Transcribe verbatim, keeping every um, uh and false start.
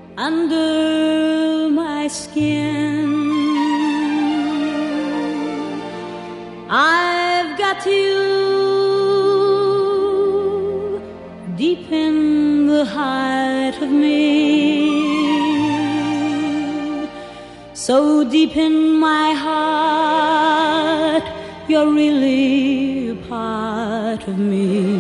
under my skin. I've got you deep in the heart of me, so deep in my heart, you're really a part of me.